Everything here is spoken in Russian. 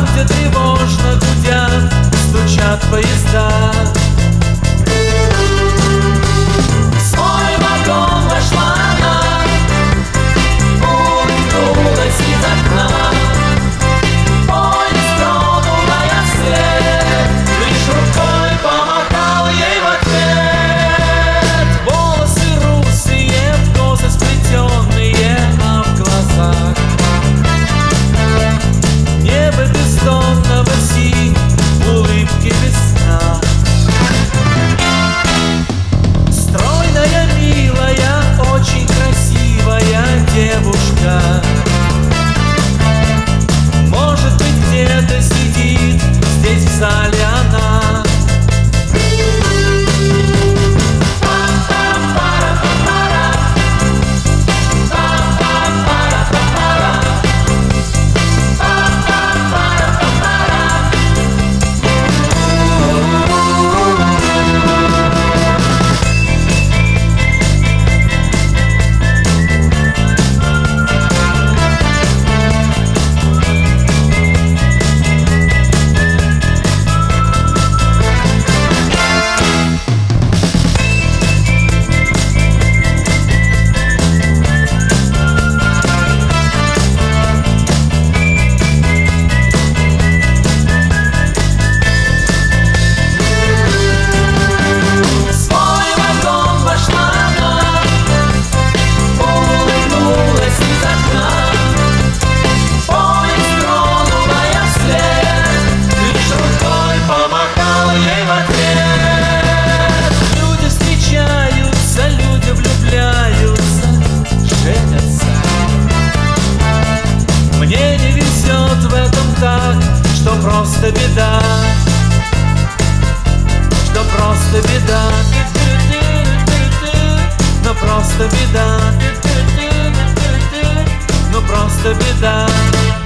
Там, где тревожно гудят, стучат поезда. В свой вагон вошла она, улыбнулась из окна. Поезд тронула я вслед, лишь рукой помахал ей в ответ. Волосы русые, в косо сплетенные, а в глазах небо бездонного синь, улыбки весна. Стройная, милая, очень красивая девушка. Может быть, где-то сидит здесь в зале она. Мне не везет в этом так, что просто беда, что просто беда, но просто беда, но просто беда.